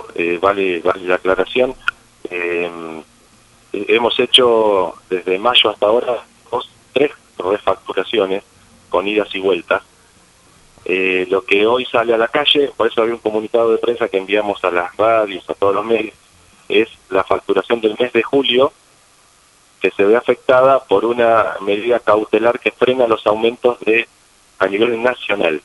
bueno, vale la aclaración. Hemos hecho desde mayo hasta ahora 3 refacturaciones con idas y vueltas. Lo que hoy sale a la calle, por eso había un comunicado de prensa que enviamos a las radios, a todos los medios, es la facturación del mes de julio, que se ve afectada por una medida cautelar que frena los aumentos a nivel nacional.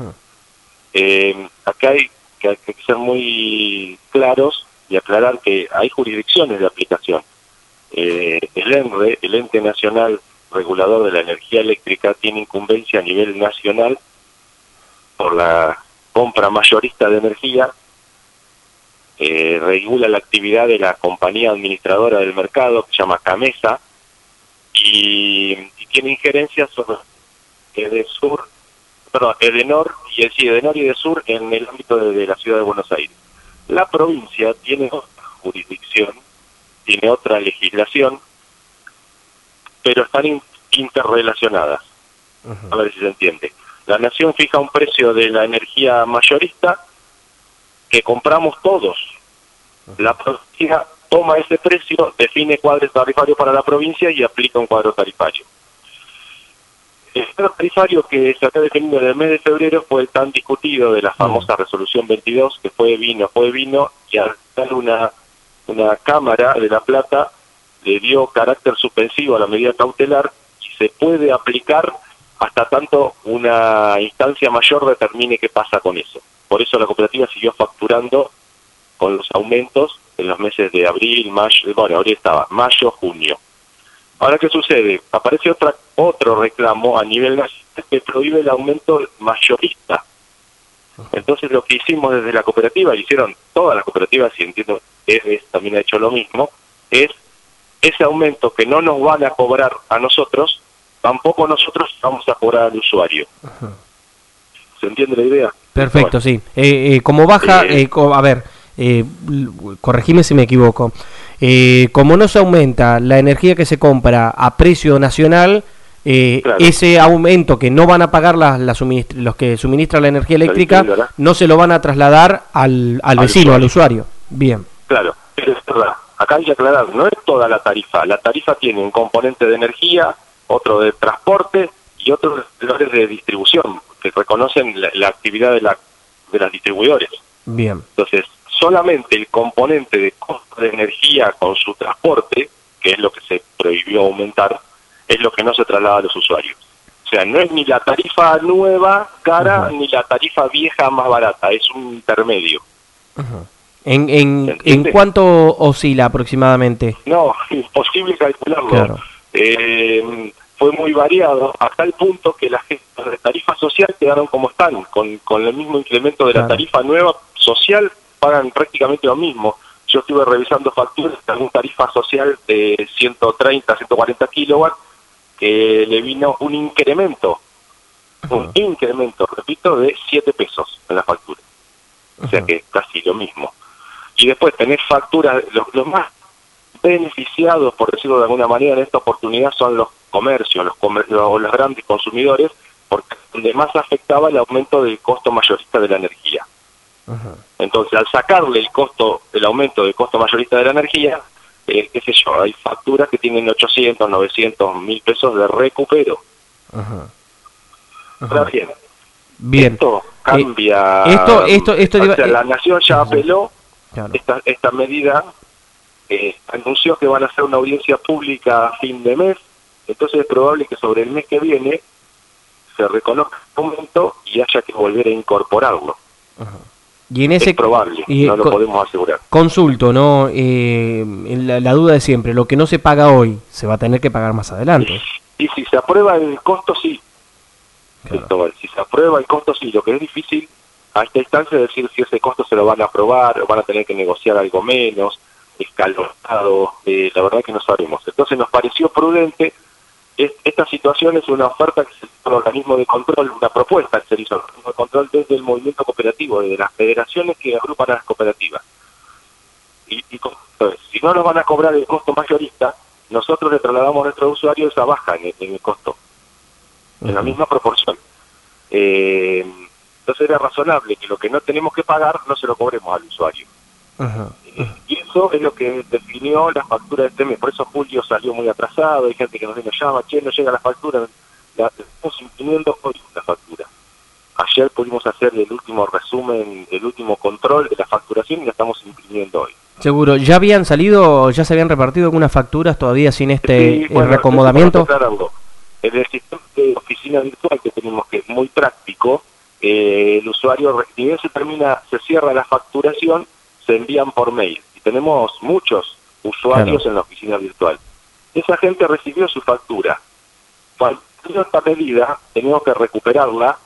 Acá hay que ser muy claros y aclarar que hay jurisdicciones de aplicación. El ENRE, el Ente Nacional Regulador de la Energía Eléctrica, tiene incumbencia a nivel nacional por la compra mayorista de energía, regula la actividad de la compañía administradora del mercado, que se llama CAMESA, y tiene injerencias sobre Edenor y Edesur en el ámbito de la ciudad de Buenos Aires. La provincia tiene otra jurisdicción, tiene otra legislación, pero están interrelacionadas. A ver si se entiende. La Nación fija un precio de la energía mayorista que compramos todos. La provincia toma ese precio, define cuadro tarifario para la provincia y aplica un cuadro tarifario. El cuadro tarifario que se está definiendo en el mes de febrero fue el tan discutido de la famosa resolución 22, que fue vino, y al dar una Cámara de La Plata le dio carácter suspensivo a la medida cautelar y se puede aplicar hasta tanto una instancia mayor determine qué pasa con eso. Por eso la cooperativa siguió facturando con los aumentos en los meses de abril, mayo, bueno, ahora estaba mayo, junio. Ahora, ¿qué sucede? Aparece otro reclamo a nivel nacional que prohíbe el aumento mayorista. Entonces lo que hicimos desde la cooperativa, hicieron todas las cooperativas, y entiendo que EVES también ha hecho lo mismo, es ese aumento que no nos van a cobrar a nosotros, tampoco nosotros vamos a cobrar al usuario. ¿Se entiende la idea? Perfecto, bueno, sí. Como baja, a ver, corregime si me equivoco. Como no se aumenta la energía que se compra a precio nacional, claro, ese aumento que no van a pagar los que suministran la energía eléctrica, no se lo van a trasladar al vecino, al usuario. Bien. Claro, es verdad. Acá hay que aclarar, no es toda la tarifa. La tarifa tiene un componente de energía, otro de transporte y otro de valores de distribución, que reconocen la actividad de las distribuidores. Bien. Entonces, solamente el componente de costo de energía con su transporte, que es lo que se prohibió aumentar, es lo que no se traslada a los usuarios. O sea, no es ni la tarifa nueva cara, ni la tarifa vieja más barata, es un intermedio. ¿En cuánto oscila aproximadamente? No, imposible calcularlo. Claro. Fue muy variado, hasta el punto que las tarifas social quedaron como están, con el mismo incremento de la tarifa nueva social, pagan prácticamente lo mismo. Yo estuve revisando facturas de alguna tarifa social de 130, 140 kilowatts, que le vino un incremento, repito, de 7 pesos en la factura. O sea que casi lo mismo. Y después tenés facturas, los más beneficiados, por decirlo de alguna manera, en esta oportunidad son los comercios, los grandes consumidores, porque donde más afectaba el aumento del costo mayorista de la energía. Entonces, al sacarle el aumento del costo mayorista de la energía, qué sé yo, hay facturas que tienen 800, 900, 1000 pesos de recupero. Ahora bien, esto cambia. O sea, la Nación ya apeló. Claro. Esta medida anunció que van a hacer una audiencia pública a fin de mes, entonces es probable que sobre el mes que viene se reconozca el aumento y haya que volver a incorporarlo. Y en ese, es probable, no lo podemos asegurar. Consulto, ¿no? La duda de siempre, lo que no se paga hoy, se va a tener que pagar más adelante. Y si se aprueba el costo, sí. Claro. Si se aprueba el costo, sí. Lo que es difícil a esta instancia es decir si ese costo se lo van a aprobar, o van a tener que negociar algo menos, escalonado, la verdad que no sabemos. Entonces nos pareció prudente. Esta situación es una oferta que se hizo al organismo de control, una propuesta que se hizo al organismo de control desde el movimiento cooperativo, desde las federaciones que agrupan a las cooperativas. Y si no nos van a cobrar el costo mayorista, nosotros le trasladamos a nuestros usuarios esa baja en el costo, en la misma proporción. Entonces era razonable que lo que no tenemos que pagar no se lo cobremos al usuario. Ajá. Y eso es lo que definió la factura de este mes. Por eso julio salió muy atrasado. Hay gente que nos llama, che, no llega la factura. La estamos imprimiendo hoy la factura. Ayer pudimos hacer el último resumen, el último control de la facturación y la estamos imprimiendo hoy. Seguro. ¿Ya habían salido, ya se habían repartido algunas facturas todavía sin este Sí, bueno, reacomodamiento? En el sistema de oficina virtual que tenemos, que es muy práctico, el usuario, ni bien se cierra la facturación, se envían por mail. Y tenemos muchos usuarios Claro. en la oficina virtual. Esa gente recibió su factura. Cuando esta medida, tenemos que recuperarla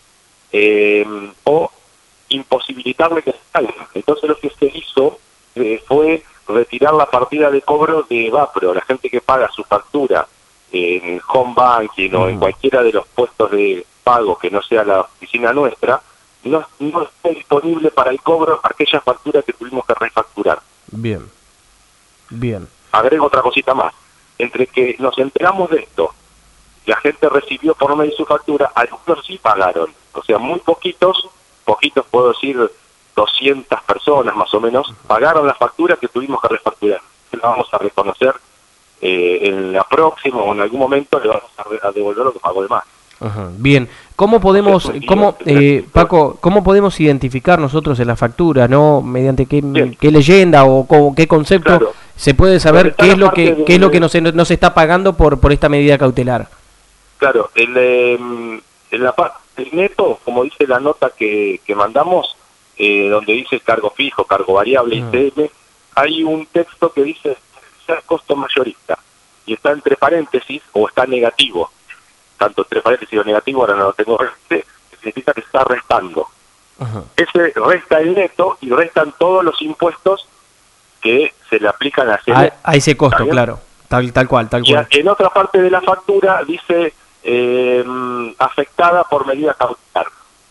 o imposibilitarle que salga. Entonces lo que se hizo fue retirar la partida de cobro de Vapro. La gente que paga su factura en home banking o en cualquiera de los puestos de pago que no sea la oficina nuestra, no está disponible para el cobro aquella factura que tuvimos que refacturar. Bien. Bien. Agrego otra cosita más. Entre que nos enteramos de esto, la gente recibió por mail su factura, algunos sí pagaron. O sea, muy poquitos puedo decir 200 personas más o menos, pagaron la factura que tuvimos que refacturar. La vamos a reconocer en la próxima o en algún momento le vamos a devolver lo que pagó de más. Ajá. Bien, ¿cómo podemos, Paco, cómo podemos identificar nosotros en la factura, no, mediante qué leyenda o qué concepto Claro. se puede saber qué es lo que nos está pagando por esta medida cautelar? Claro, en la parte del neto, como dice la nota que mandamos, donde dice cargo fijo, cargo variable, ICM, hay un texto que dice costo mayorista y está entre paréntesis o está negativo. Tanto entre paréntesis o negativo, ahora no lo tengo, significa que está restando. Ajá. Ese resta el neto y restan todos los impuestos que se le aplican a ese costo, claro, tal cual. Y en otra parte de la factura dice afectada por medida cautelar,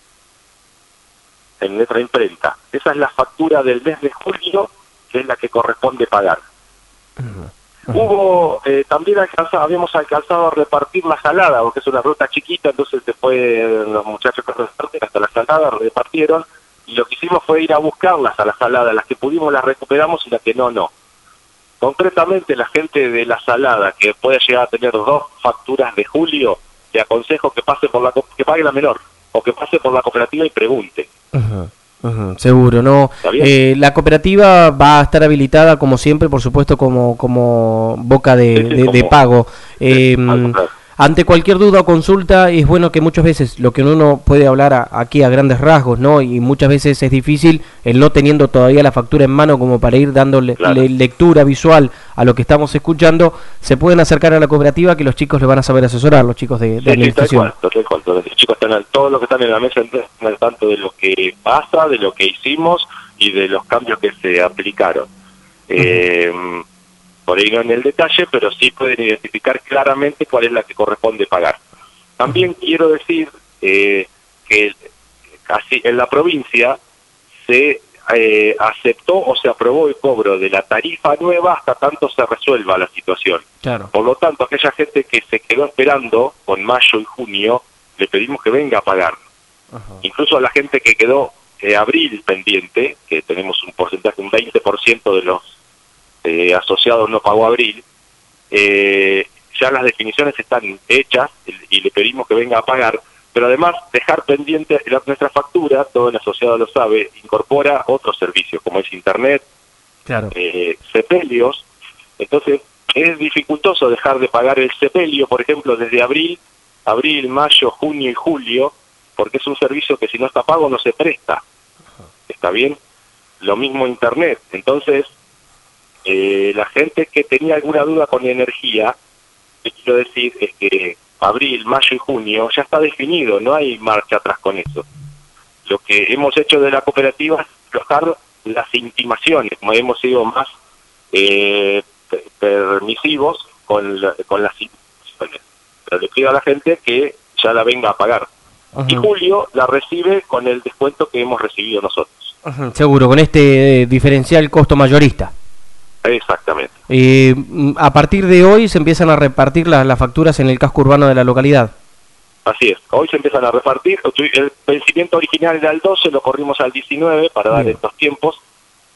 en letra imprenta. Esa es la factura del mes de julio, que es la que corresponde pagar. Hubo, también habíamos alcanzado a repartir la salada, porque es una ruta chiquita, entonces después los muchachos que repartieron hasta la salada repartieron, y lo que hicimos fue ir a buscarlas a la salada, las que pudimos las recuperamos y las que no. Concretamente la gente de la salada, que puede llegar a tener 2 facturas de julio, le aconsejo que pase que pague la menor, o que pase por la cooperativa y pregunte. Seguro, ¿no? La cooperativa va a estar habilitada como siempre, por supuesto, como boca de pago. Ante cualquier duda o consulta, es bueno que muchas veces lo que uno puede hablar aquí a grandes rasgos, ¿no? Y muchas veces es difícil el no teniendo todavía la factura en mano como para ir dándole lectura visual a lo que estamos escuchando, se pueden acercar a la cooperativa que los chicos le van a saber asesorar, los chicos de administración. Tal cual. Los chicos todos los que están en la mesa están al tanto de lo que pasa, de lo que hicimos y de los cambios que se aplicaron. Por ahí no en el detalle, pero sí pueden identificar claramente cuál es la que corresponde pagar. También quiero decir que casi en la provincia se aceptó o se aprobó el cobro de la tarifa nueva hasta tanto se resuelva la situación. Claro. Por lo tanto, aquella gente que se quedó esperando con mayo y junio, le pedimos que venga a pagar. Incluso a la gente que quedó abril pendiente, que tenemos un porcentaje, un 20% de los asociados no pagó abril, ya las definiciones están hechas y le pedimos que venga a pagar, pero además dejar pendiente nuestra factura, todo el asociado lo sabe, incorpora otros servicios como es internet, sepelios. Entonces es dificultoso dejar de pagar el sepelio, por ejemplo, desde abril, mayo, junio y julio, porque es un servicio que si no está pago no se presta. ¿Está bien? Lo mismo internet. Entonces la gente que tenía alguna duda con energía, lo que quiero decir es que abril, mayo y junio ya está definido, no hay marcha atrás con eso. Lo que hemos hecho de la cooperativa es aflojar las intimaciones, como hemos sido más permisivos con las intimaciones. Pero le pido a la gente que ya la venga a pagar. Y julio la recibe con el descuento que hemos recibido nosotros. Seguro, con este diferencial costo mayorista. Exactamente. A partir de hoy se empiezan a repartir las facturas en el casco urbano de la localidad. Así es, hoy se empiezan a repartir. El vencimiento original era el 12, lo corrimos al 19 para dar estos tiempos.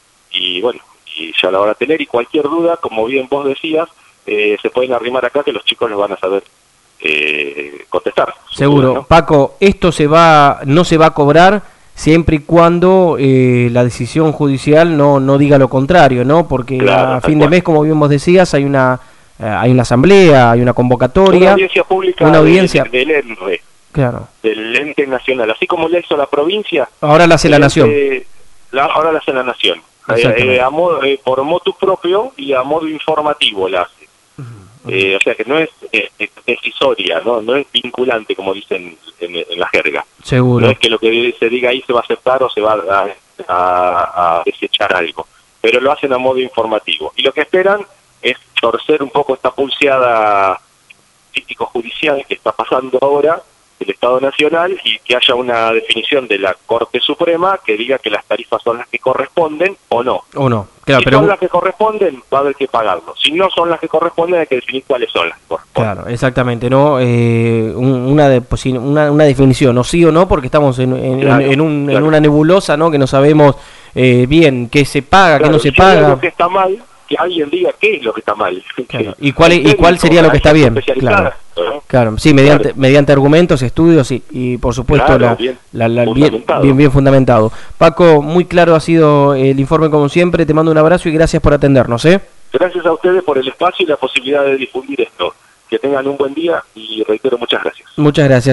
y bueno, y ya la van a tener, y cualquier duda, como bien vos decías, se pueden arrimar acá que los chicos los van a saber contestar. Seguro. Duda, ¿no? Paco, esto no se va a cobrar siempre y cuando la decisión judicial no diga lo contrario, ¿no? Porque claro, a fin de mes, como bien vos decías, hay una asamblea, hay una convocatoria, una audiencia pública, una audiencia del ENRE, claro, del ente nacional, así como le hizo la provincia. Ahora la hace la nación. Ahora la hace la nación. Por motu propio y a modo informativo la hace. O sea que no es decisoria, no es vinculante, como dicen en la jerga. Seguro. No es que lo que se diga ahí se va a aceptar o se va a desechar algo, pero lo hacen a modo informativo. Y lo que esperan es torcer un poco esta pulseada político-judicial que está pasando ahora del Estado Nacional, y que haya una definición de la Corte Suprema que diga que las tarifas son las que corresponden o no. Claro, si pero son las que corresponden, va a haber que pagarlo. Si no son las que corresponden, hay que definir cuáles son las que corresponden. Claro, exactamente, ¿no? Una definición, no sí o no, porque estamos en una nebulosa, ¿no? Que no sabemos bien qué se paga, qué no se paga. Lo que está mal, que alguien diga qué es lo que está mal. Claro. ¿Y cuál sería lo que está bien? Claro, sí, mediante argumentos, estudios y por supuesto bien fundamentado. Paco, muy claro ha sido el informe como siempre, te mando un abrazo y gracias por atendernos, ¿eh? Gracias a ustedes por el espacio y la posibilidad de difundir esto. Que tengan un buen día y reitero, muchas gracias. Muchas gracias.